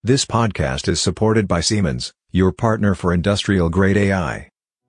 This podcast is supported by Siemens, your partner for industrial-grade AI.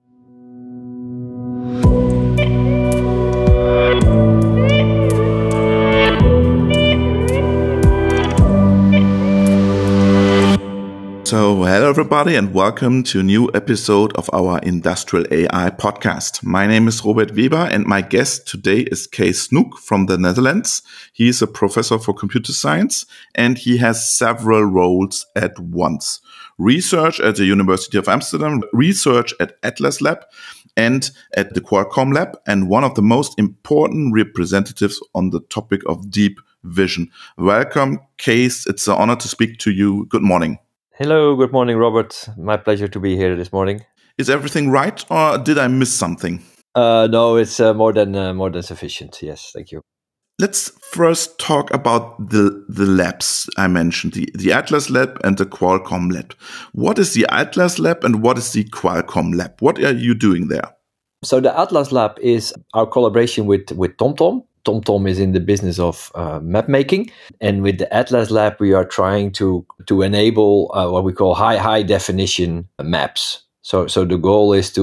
So, hello everybody and welcome to a new episode of our Industrial AI podcast. My name is Robert Weber and my guest today is Kees Snoek from the Netherlands. He is a professor for computer science and he has several roles at once. Research at the University of Amsterdam, research at Atlas Lab and at the Qualcomm Lab, and one of the most important representatives on the topic of deep vision. Welcome, Kees. It's an honor to speak to you. Good morning. Hello, good morning, Robert. My pleasure to be here this morning. Is everything right, or did I miss something? No, it's more than sufficient. Yes, thank you. Let's first talk about the labs I mentioned, the Atlas Lab and the Qualcomm Lab. What is the Atlas Lab and what is the Qualcomm Lab? What are you doing there? So the Atlas Lab is our collaboration with TomTom. TomTom is in the business of map making, and with the Atlas Lab, we are trying to enable what we call high definition maps. So the goal is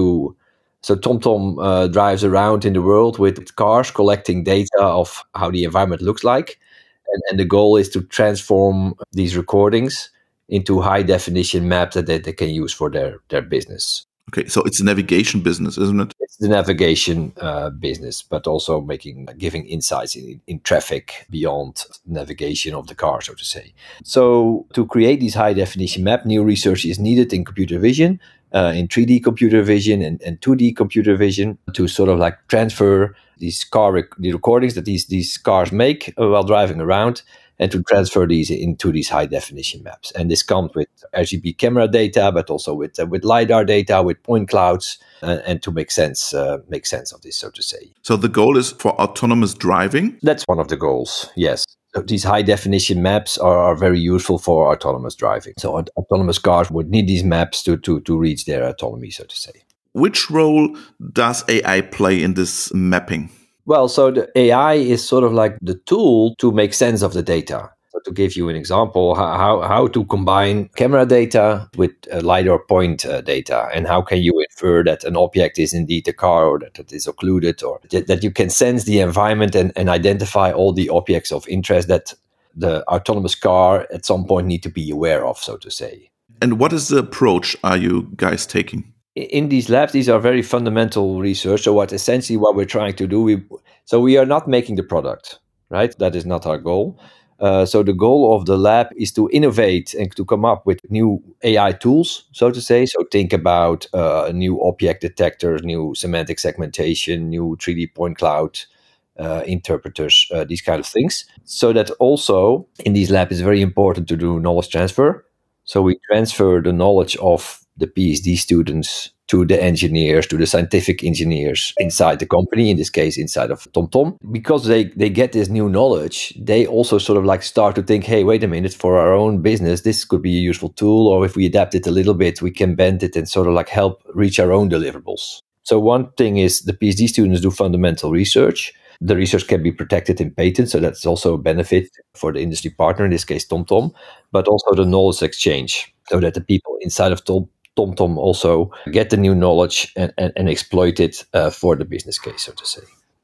so TomTom drives around in the world with cars collecting data of how the environment looks like, and the goal is to transform these recordings into high definition maps that they can use for their business. Okay, so it's a navigation business, isn't it? It's the navigation business, but also giving insights in traffic beyond navigation of the car, so to say. So to create these high definition map, new research is needed in computer vision, in 3D computer vision and 2D computer vision to sort of like transfer these the recordings that these cars make while driving around, and to transfer these into these high definition maps. And this comes with RGB camera data, but also with LiDAR data, with point clouds, and to make sense of this, so to say. So the goal is for autonomous driving? That's one of the goals, yes. So these high definition maps are very useful for autonomous driving. So autonomous cars would need these maps to reach their autonomy, so to say. Which role does AI play in this mapping? Well, so the AI is sort of like the tool to make sense of the data. So to give you an example, how to combine camera data with LiDAR point data, and how can you infer that an object is indeed a car, or that it is occluded, or that you can sense the environment and identify all the objects of interest that the autonomous car at some point need to be aware of, so to say. And what is the approach are you guys taking? In these labs, these are very fundamental research. So what we're trying to do, we are not making the product, right? That is not our goal. So the goal of the lab is to innovate and to come up with new AI tools, so to say. So think about new object detectors, new semantic segmentation, new 3D point cloud interpreters, these kind of things. So that also in these labs it's very important to do knowledge transfer. So we transfer the knowledge of the PhD students to the engineers, to the scientific engineers inside the company, in this case, inside of TomTom. Because they get this new knowledge, they also sort of like start to think, hey, wait a minute, for our own business, this could be a useful tool, or if we adapt it a little bit, we can bend it and sort of like help reach our own deliverables. So one thing is the PhD students do fundamental research. The research can be protected in patents, so that's also a benefit for the industry partner, in this case TomTom, but also the knowledge exchange, so that the people inside of TomTom also get the new knowledge and exploit it for the business case, so to say.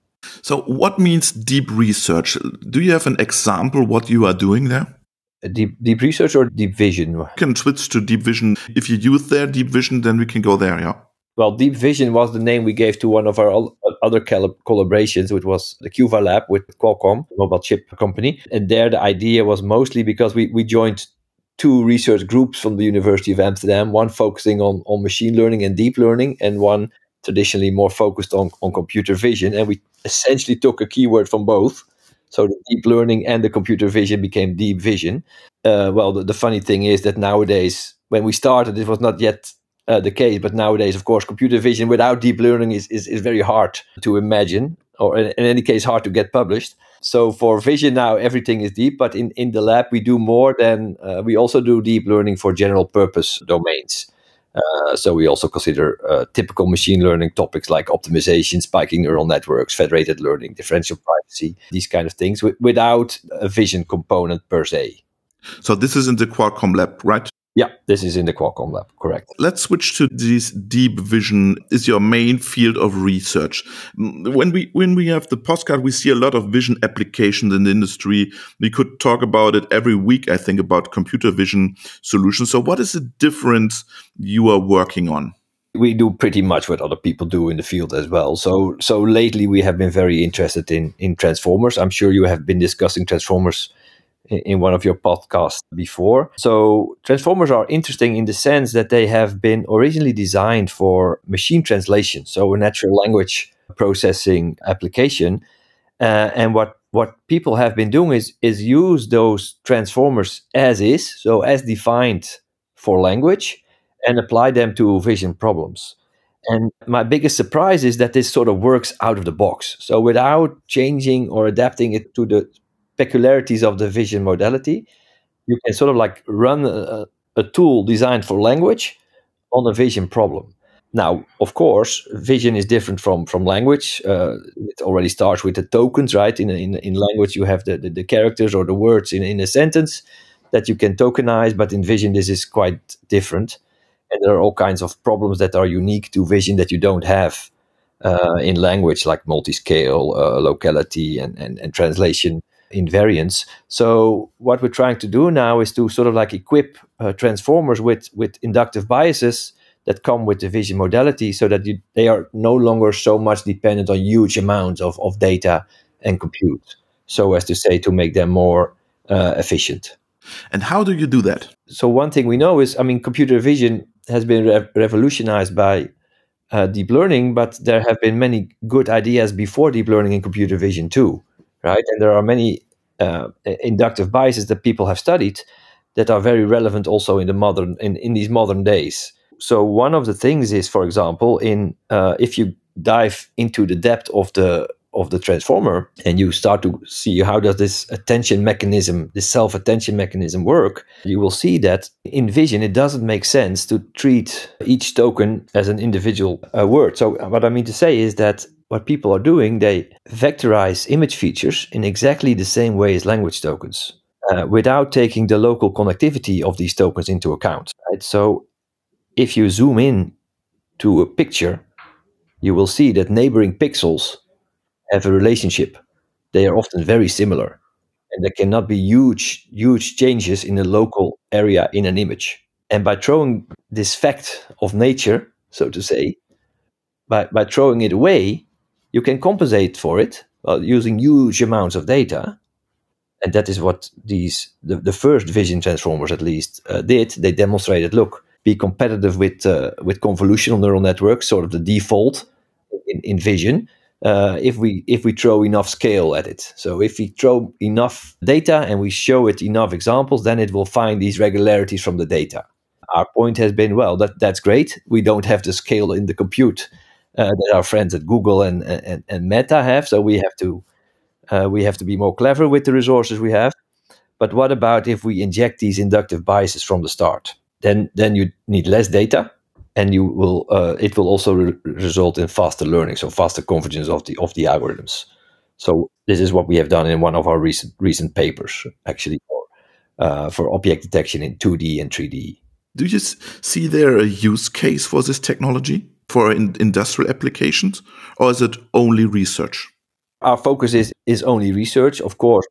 So what means deep research? Do you have an example what you are doing there? Deep research or deep vision? We can switch to deep vision. If you use their deep vision, then we can go there, yeah? Well, deep vision was the name we gave to one of our other collaborations, which was the QVA Lab with Qualcomm, mobile chip company. And there the idea was mostly because we joined two research groups from the University of Amsterdam, one focusing on machine learning and deep learning, and one traditionally more focused on computer vision. And we essentially took a keyword from both. So the deep learning and the computer vision became deep vision. Well, the funny thing is that nowadays, when we started, it was not yet the case. But nowadays, of course, computer vision without deep learning is very hard to imagine, or in any case, hard to get published. So for vision now, everything is deep. But in the lab, we do more than, we also do deep learning for general purpose domains. So we also consider typical machine learning topics like optimization, spiking neural networks, federated learning, differential privacy, these kind of things without a vision component per se. So this is in the Qualcomm lab, right? Yeah, this is in the Qualcomm lab, correct. Let's switch to this deep vision is your main field of research. When we have the postcard, we see a lot of vision applications in the industry. We could talk about it every week, I think, about computer vision solutions. So what is the difference you are working on? We do pretty much what other people do in the field as well. So lately we have been very interested in transformers. I'm sure you have been discussing transformers in one of your podcasts before. So transformers are interesting in the sense that they have been originally designed for machine translation, so a natural language processing application. And what people have been doing is use those transformers as is, so as defined for language, and apply them to vision problems. And my biggest surprise is that this sort of works out of the box. So without changing or adapting it to the peculiarities of the vision modality, you can sort of like run a tool designed for language on a vision problem. Now, of course, vision is different from language. It already starts with the tokens, right? In language, you have the characters or the words in a sentence that you can tokenize, but in vision, this is quite different. And there are all kinds of problems that are unique to vision that you don't have in language, like multi-scale, locality, and translation invariance. So what we're trying to do now is to sort of like equip transformers with inductive biases that come with the vision modality, so that they are no longer so much dependent on huge amounts of data and compute, so as to say, to make them more efficient. And how do you do that? So one thing we know is, computer vision has been revolutionized by deep learning, but there have been many good ideas before deep learning in computer vision too, right? And there are many inductive biases that people have studied that are very relevant also in these modern days. So one of the things is, for example, if you dive into the depth of the transformer and you start to see how does this attention mechanism, this self-attention mechanism work, you will see that in vision it doesn't make sense to treat each token as an individual word. So what I mean to say is that what people are doing, they vectorize image features in exactly the same way as language tokens, without taking the local connectivity of these tokens into account. Right? So if you zoom in to a picture, you will see that neighboring pixels have a relationship. They are often very similar, and there cannot be huge changes in a local area in an image. And by throwing this fact of nature, so to say, by throwing it away, you can compensate for it using huge amounts of data. And that is what the first vision transformers at least did. They demonstrated, look, be competitive with convolutional neural networks, sort of the default in vision, if we throw enough scale at it. So if we throw enough data and we show it enough examples, then it will find these regularities from the data. Our point has been, well, that's great. We don't have the scale in the compute that our friends at Google and Meta have. So we have to be more clever with the resources we have. But what about if we inject these inductive biases from the start? Then you need less data, and it will also result in faster learning, so faster convergence of the algorithms. So this is what we have done in one of our recent papers, actually, for object detection in 2D and 3D. Do you see there a use case for this technology for industrial applications, or is it only research? Our focus is only research, of course.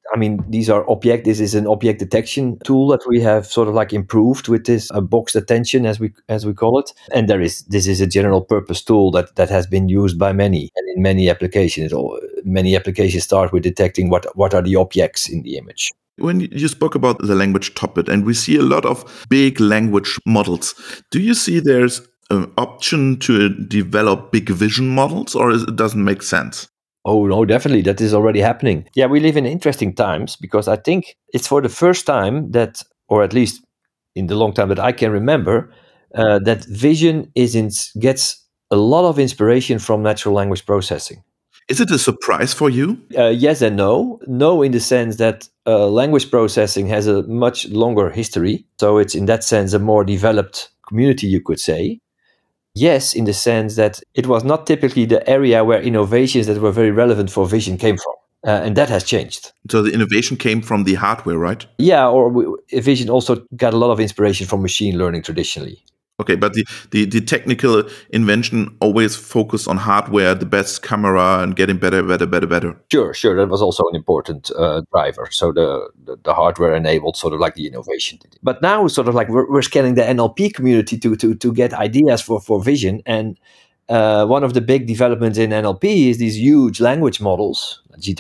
This is an object detection tool that we have sort of like improved with this boxed attention, as we call it. And this is a general purpose tool that has been used by many, and in many applications. Many applications start with detecting what are the objects in the image. When you spoke about the language topic, and we see a lot of big language models, do you see there's an option to develop big vision models, or it doesn't make sense? Oh, no, definitely. That is already happening. Yeah, we live in interesting times, because I think it's for the first time that, or at least in the long time that I can remember, that vision gets a lot of inspiration from natural language processing. Is it a surprise for you? Yes and no. No, in the sense that language processing has a much longer history. So it's in that sense a more developed community, you could say. Yes, in the sense that it was not typically the area where innovations that were very relevant for vision came from. And that has changed. So the innovation came from the hardware, right? Yeah, or Vision also got a lot of inspiration from machine learning traditionally. Okay, but the technical invention always focused on hardware, the best camera, and getting better. Sure. That was also an important driver. So the hardware enabled sort of like the innovation. But now sort of like we're scanning the NLP community to get ideas for vision. And one of the big developments in NLP is these huge language models,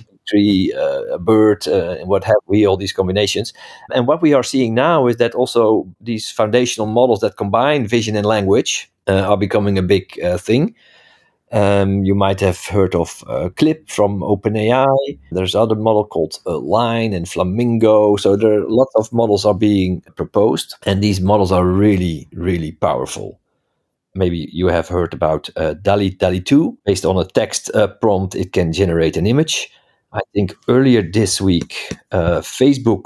GPT-3, BERT, and what have we, all these combinations. And what we are seeing now is that also these foundational models that combine vision and language are becoming a big thing. You might have heard of Clip from OpenAI. There's another model called Line and Flamingo. So there are lots of models are being proposed, and these models are really, really powerful. Maybe you have heard about DALL-E 2. Based on a text prompt, it can generate an image. I think earlier this week, Facebook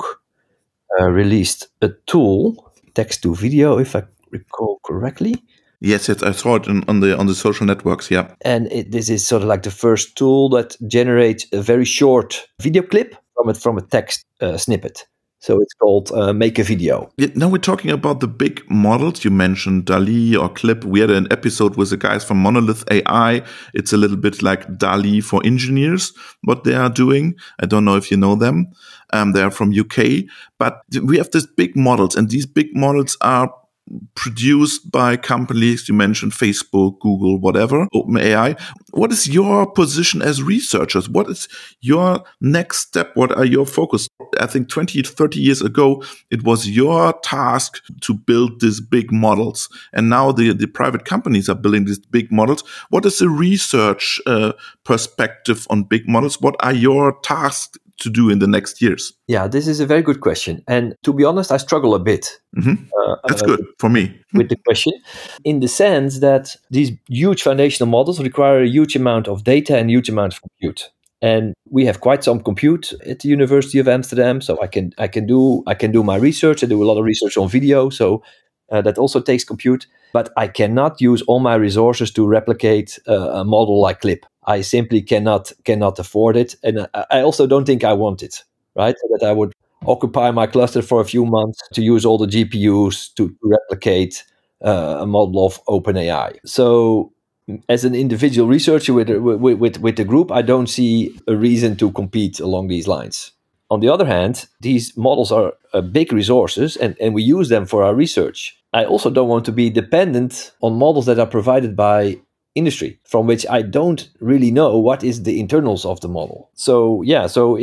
released a tool, text to video, if I recall correctly. Yes, I saw it on the social networks. Yeah, and this is sort of like the first tool that generates a very short video clip from a text snippet. So it's called Make a Video. Now we're talking about the big models. You mentioned DALL-E or Clip. We had an episode with the guys from Monolith AI. It's a little bit like DALL-E for engineers, what they are doing. I don't know if you know them. They are from UK. But we have these big models, and these big models are produced by companies. You mentioned Facebook, Google, whatever, OpenAI. What is your position as researchers? What is your next step? What are your focus? I think 20, 30 years ago, it was your task to build these big models. And now the private companies are building these big models. What is the research perspective on big models? What are your tasks to do in the next years? Yeah, this is a very good question. And to be honest, I struggle a bit. Mm-hmm. That's good for me. With the question, in the sense that these huge foundational models require a huge amount of data and huge amount of compute. And we have quite some compute at the University of Amsterdam, so I can do my research. I do a lot of research on video, so that also takes compute. But I cannot use all my resources to replicate a model like Clip. I simply cannot afford it, and I also don't think I want it. Right, so that I would occupy my cluster for a few months to use all the GPUs to replicate a model of OpenAI. So, as an individual researcher with the group, I don't see a reason to compete along these lines. On the other hand, these models are big resources, and we use them for our research. I also don't want to be dependent on models that are provided by industry, from which I don't really know what is the internals of the model. So yeah,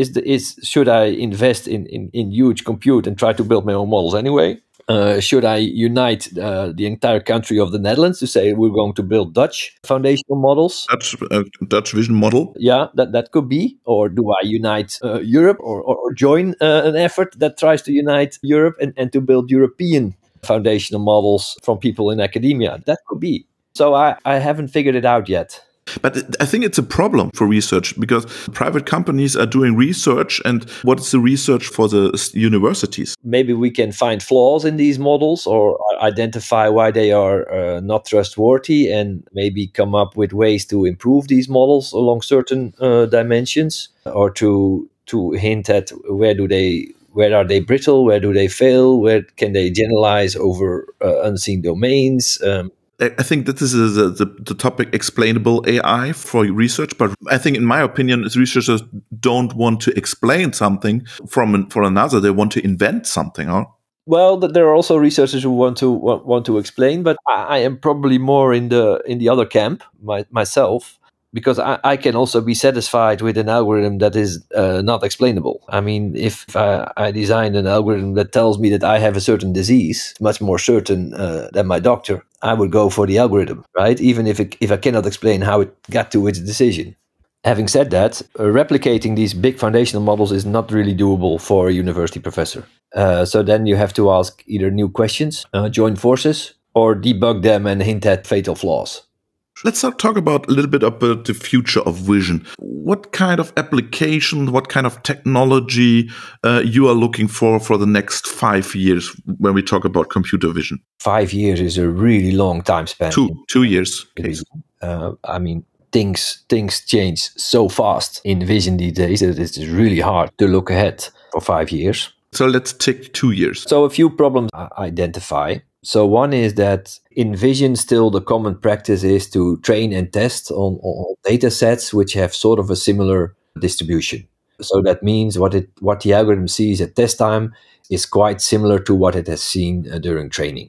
should I invest in huge compute and try to build my own models anyway? Should I unite the entire country of the Netherlands to say we're going to build Dutch foundational models? Dutch vision model? Yeah, that could be. Or do I unite Europe or join an effort that tries to unite Europe and to build European foundational models from people in academia? That could be. So I haven't figured it out yet. But I think it's a problem for research because private companies are doing research, and what is the research for the universities? Maybe we can find flaws in these models or identify why they are not trustworthy, and maybe come up with ways to improve these models along certain dimensions, or to hint at where are they brittle, where do they fail, where can they generalize over unseen domains. I think that this is the topic explainable AI for research, but I think, in my opinion, researchers don't want to explain something for another; they want to invent something. Huh? Well, there are also researchers who want to explain, but I am probably more in the other camp myself, because I can also be satisfied with an algorithm that is not explainable. I mean, if I design an algorithm that tells me that I have a certain disease, much more certain than my doctor, I would go for the algorithm, right? Even if I cannot explain how it got to its decision. Having said that, replicating these big foundational models is not really doable for a university professor. So then you have to ask either new questions, join forces, or debug them and hint at fatal flaws. Let's talk about a little bit about the future of vision. What kind of application, what kind of technology you are looking for the next 5 years when we talk about computer vision? 5 years is a really long time span. 2 years. I mean, things change so fast in vision these days that it's really hard to look ahead for 5 years. So let's take 2 years. So a few problems I identify. So one is that in vision, still the common practice is to train and test on data sets which have sort of a similar distribution. So that means what the algorithm sees at test time is quite similar to what it has seen during training.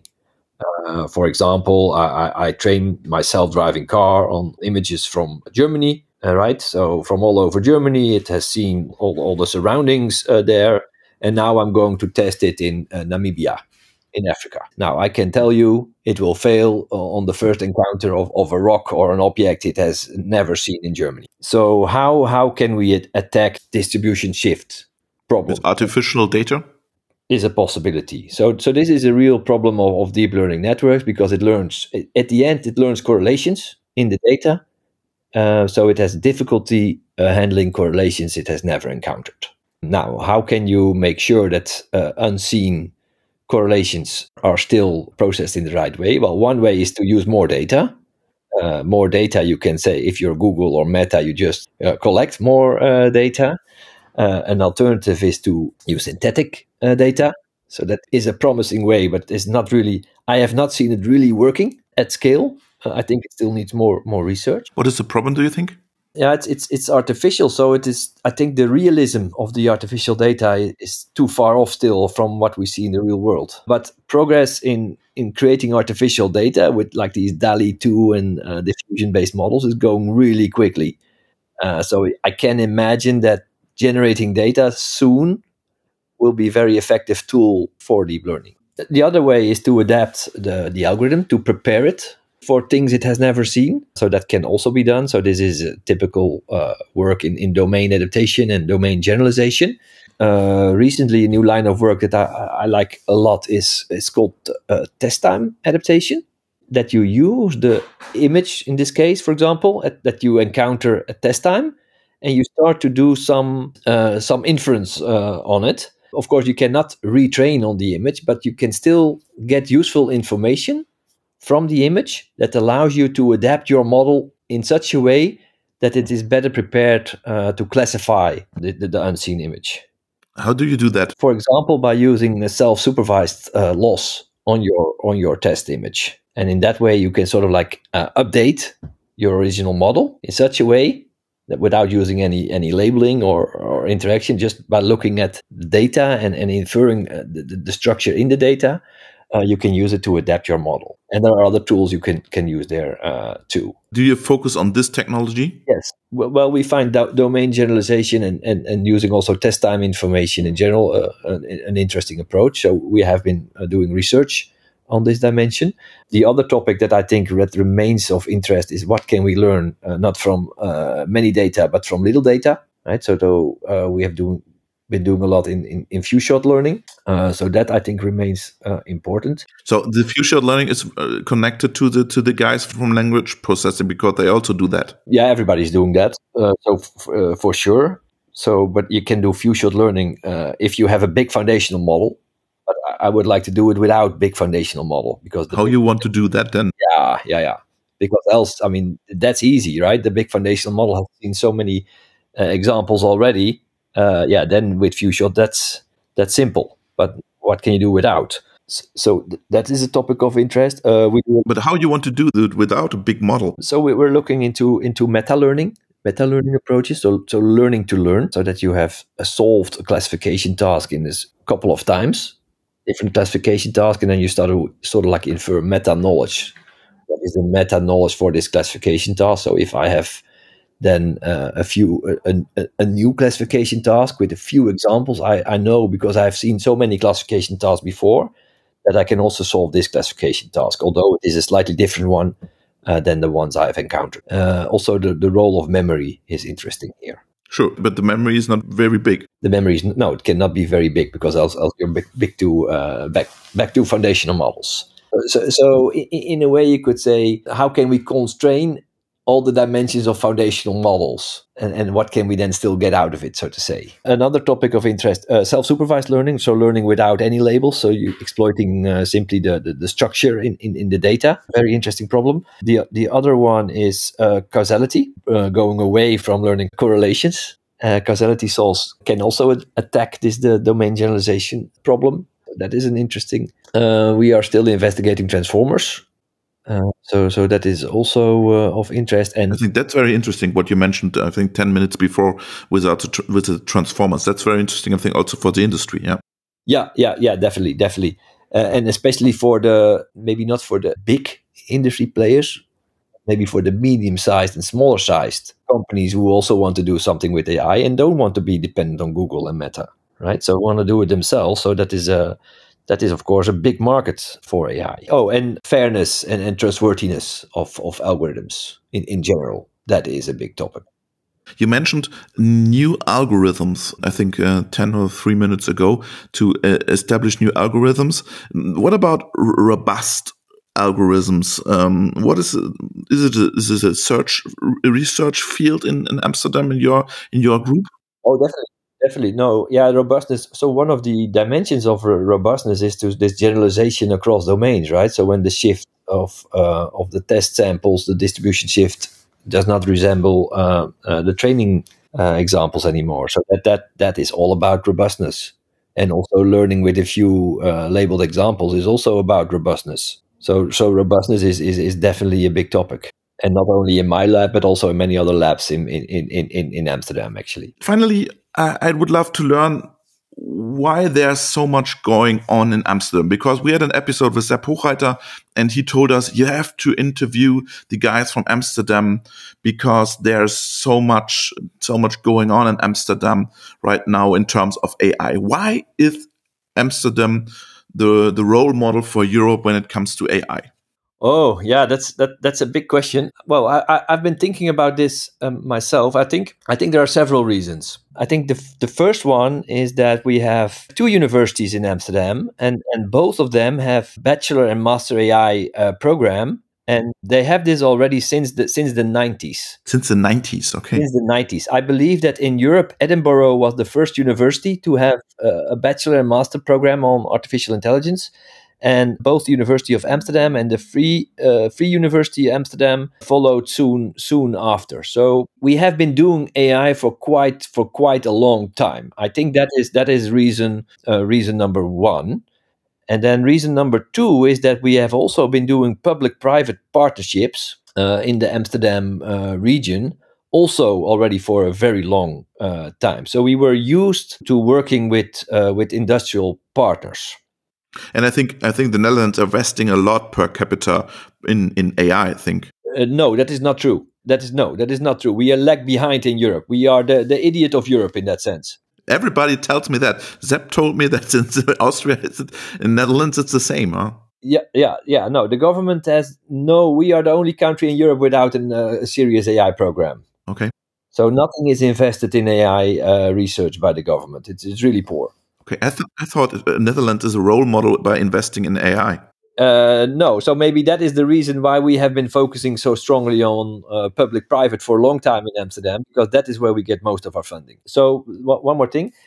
For example, I train my self-driving car on images from Germany, right? So from all over Germany, it has seen all the surroundings there. And now I'm going to test it in Namibia, in Africa. Now, I can tell you it will fail on the first encounter of a rock or an object it has never seen in Germany. So how can we attack distribution shift problem? With artificial data? Is a possibility. So this is a real problem of deep learning networks, because it learns, at the end, it learns correlations in the data. So it has difficulty handling correlations it has never encountered. Now, how can you make sure that unseen correlations are still processed in the right way? Well, one way is to use more data. More data, you can say, if you're Google or Meta, you just collect more data. An alternative is to use synthetic data. So that is a promising way, but it's not really, I have not seen it really working at scale. I think it still needs more research. What is the problem, do you think? Yeah, it's artificial. So it is, I think the realism of the artificial data is too far off still from what we see in the real world. But progress in creating artificial data with like these DALL-E 2 and diffusion-based models is going really quickly. So I can imagine that generating data soon will be a very effective tool for deep learning. The other way is to adapt the algorithm to prepare it for things it has never seen. So that can also be done. So this is a typical work in domain adaptation and domain generalization. Recently, a new line of work that I like a lot is called test time adaptation. That you use the image, in this case, for example, that you encounter at test time, and you start to do some inference on it. Of course, you cannot retrain on the image, but you can still get useful information from the image that allows you to adapt your model in such a way that it is better prepared to classify the unseen image. How do you do that? For example, by using a self-supervised loss on your test image. And in that way, you can sort of like update your original model in such a way that without using any labeling or interaction, just by looking at the data and inferring the structure in the data, you can use it to adapt your model. And there are other tools you can use there too. Do you focus on this technology? Yes. Well, we find domain generalization and using also test time information in general an interesting approach. So we have been doing research on this dimension. The other topic that I think that remains of interest is what can we learn not from many data, but from little data, right? So we have been doing a lot in few-shot learning. So that I think remains important. So the few-shot learning is connected to the guys from language processing, because they also do that. Yeah, everybody's doing that. For sure. So, but you can do few-shot learning if you have a big foundational model. But I would like to do it without big foundational model, because how you want to do that then? Yeah. Because else, I mean, that's easy, right? The big foundational model has seen so many examples already. Then with few-shot, that's simple. But what can you do without? So that is a topic of interest. But how you want to do it without a big model? So we're looking into meta-learning approaches. So learning to learn, so that you have solved a classification task in this couple of times, different classification task, and then you start to sort of like infer meta-knowledge. What is the meta-knowledge for this classification task? So if I have then a new classification task with a few examples, I know, because I've seen so many classification tasks before, that I can also solve this classification task, although it is a slightly different one than the ones I've encountered. Also, the role of memory is interesting here. Sure, but the memory is not very big. The memory is no, it cannot be very big, because else you're back to foundational models. So in a way, you could say, how can we constrain all the dimensions of foundational models, and what can we then still get out of it, so to say. Another topic of interest, self-supervised learning, so learning without any labels, so you exploiting simply the structure in the data. Very interesting problem. The other one is causality, going away from learning correlations. Causality solves can also attack the domain generalization problem. That is an interesting. We are still investigating transformers. So that is also of interest. And I think that's very interesting what you mentioned, I think 10 minutes before with the transformers. That's very interesting, I think, also for the industry. Yeah, definitely. And especially maybe not for the big industry players, maybe for the medium-sized and smaller-sized companies who also want to do something with AI and don't want to be dependent on Google and Meta, right? So want to do it themselves. So that is, of course, a big market for AI. Oh, and fairness and trustworthiness of algorithms in general. That is a big topic. You mentioned new algorithms, I think 10 or 3 minutes ago, to establish new algorithms. What about robust algorithms? What is it a research field in Amsterdam in your group? Oh, definitely. No, yeah, robustness. So one of the dimensions of robustness is to this generalization across domains, right? So when the shift of the test samples, the distribution shift does not resemble the training examples anymore. So that is all about robustness, and also learning with a few labeled examples is also about robustness. So robustness is definitely a big topic. And not only in my lab, but also in many other labs in Amsterdam, actually. Finally, I would love to learn why there's so much going on in Amsterdam, because we had an episode with Sepp Hochreiter and he told us you have to interview the guys from Amsterdam because there's so much going on in Amsterdam right now in terms of AI. Why is Amsterdam the role model for Europe when it comes to AI? Oh, yeah, that's a big question. Well, I've been thinking about this myself. I think there are several reasons. I think the first one is that we have two universities in Amsterdam, and both of them have bachelor and master AI program, and they have this already since the 90s. Since the 90s, okay. Since the 90s. I believe that in Europe, Edinburgh was the first university to have a bachelor and master program on artificial intelligence. And both the University of Amsterdam and the Free University of Amsterdam followed soon after. So we have been doing AI for quite a long time. I think that is reason number one. And then reason number two is that we have also been doing public-private partnerships in the Amsterdam region, also already for a very long time. So we were used to working with industrial partners. And I think the Netherlands are investing a lot per capita in AI, I think. No, that is not true. That is not true. We are lag behind in Europe. We are the idiot of Europe in that sense. Everybody tells me that. Sepp told me that in Austria, in Netherlands, it's the same, huh? Yeah. No, the government we are the only country in Europe without a serious AI program. Okay. So nothing is invested in AI research by the government. It's really poor. Okay, I thought Netherlands is a role model by investing in AI. No, so maybe that is the reason why we have been focusing so strongly on public-private for a long time in Amsterdam, because that is where we get most of our funding. So one more thing.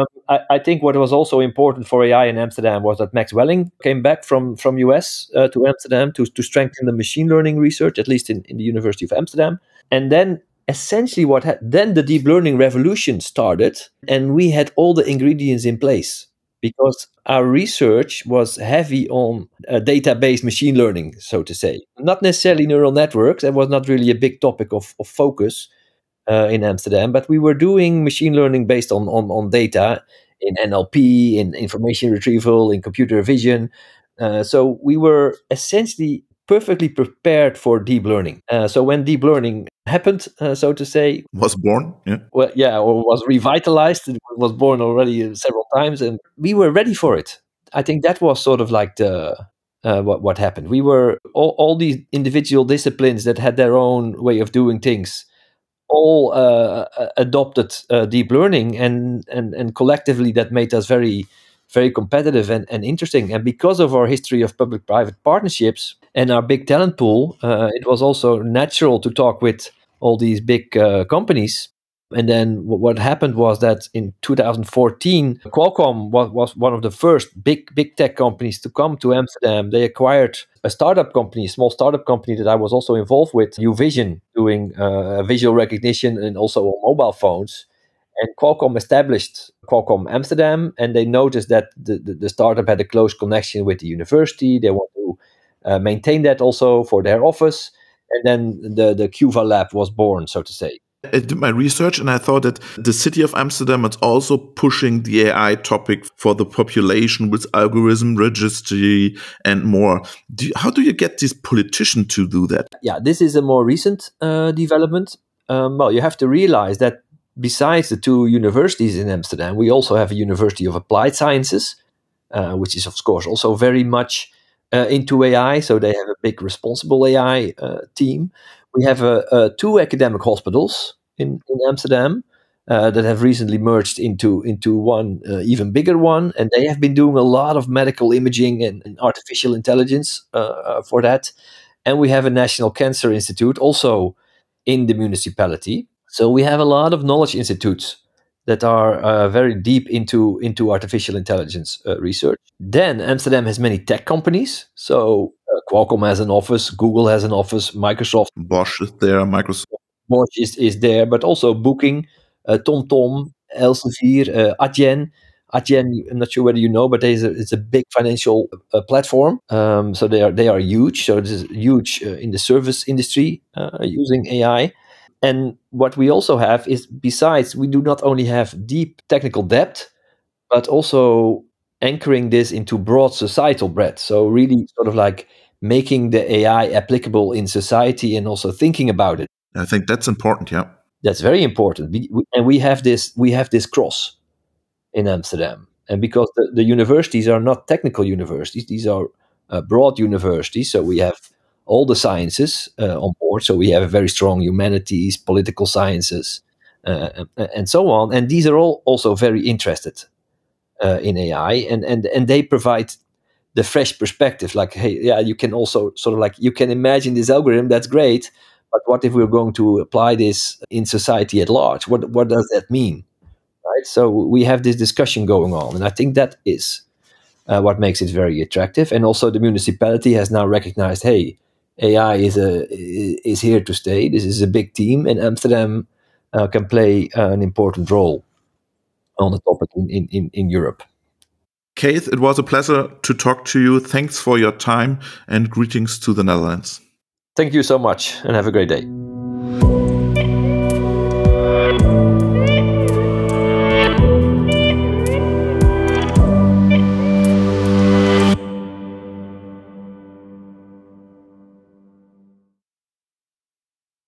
I think what was also important for AI in Amsterdam was that Max Welling came back from US to Amsterdam to strengthen the machine learning research, at least in the University of Amsterdam. And then essentially then the deep learning revolution started, and we had all the ingredients in place because our research was heavy on database machine learning, so to say. Not necessarily neural networks. That was not really a big topic of focus in Amsterdam, but we were doing machine learning based on data in NLP, in information retrieval, in computer vision. So we were essentially perfectly prepared for deep learning. So when deep learning happened, so to say, was born, or was revitalized. It was born already several times, and we were ready for it. I think that was sort of like what happened. We were all these individual disciplines that had their own way of doing things, all adopted deep learning, and collectively that made us very, very competitive and interesting. And because of our history of public-private partnerships, And our big talent pool, it was also natural to talk with all these big companies. And then what happened was that in 2014, Qualcomm was one of the first big tech companies to come to Amsterdam. They acquired a startup company, a small startup company that I was also involved with, UVision, doing visual recognition and also on mobile phones. And Qualcomm established Qualcomm Amsterdam, and they noticed that the startup had a close connection with the university. They want to maintain that also for their office. And then the Cuva lab was born, so to say. I did my research and I thought that the city of Amsterdam is also pushing the AI topic for the population with algorithm registry and more. How do you get these politicians to do that? Yeah, this is a more recent development. Well, you have to realize that besides the two universities in Amsterdam, we also have a University of Applied Sciences, which is, of course, also very much into AI. So they have a big responsible AI team. We have two academic hospitals in Amsterdam that have recently merged into one even bigger one, and they have been doing a lot of medical imaging and artificial intelligence for that. And we have a National Cancer Institute also in the municipality. So we have a lot of knowledge institutes that are very deep into artificial intelligence research. Then Amsterdam has many tech companies. So Qualcomm has an office, Google has an office, Microsoft. Bosch is there, Microsoft. Bosch is there, but also Booking, TomTom, Elsevier, Adyen. Adyen, I'm not sure whether you know, but it's a big financial platform. So they are huge. So this is huge in the service industry using AI. And what we also have is, besides, we do not only have deep technical depth, but also anchoring this into broad societal breadth. So really sort of like making the AI applicable in society and also thinking about it. I think that's important, yeah. That's very important. And we have this cross in Amsterdam. And because the universities are not technical universities, these are broad universities. So we have all the sciences on board. So we have a very strong humanities, political sciences, and so on. And these are all also very interested in AI, and they provide the fresh perspective. Like, hey, yeah, you can also sort of like, you can imagine this algorithm. That's great, but what if we're going to apply this in society at large? What does that mean? Right. So we have this discussion going on, and I think that is what makes it very attractive. And also, the municipality has now recognized, hey, AI is here to stay. This is a big team, and Amsterdam can play an important role on the topic in Europe. Keith, it was a pleasure to talk to you. Thanks for your time and greetings to the Netherlands. Thank you so much and have a great day.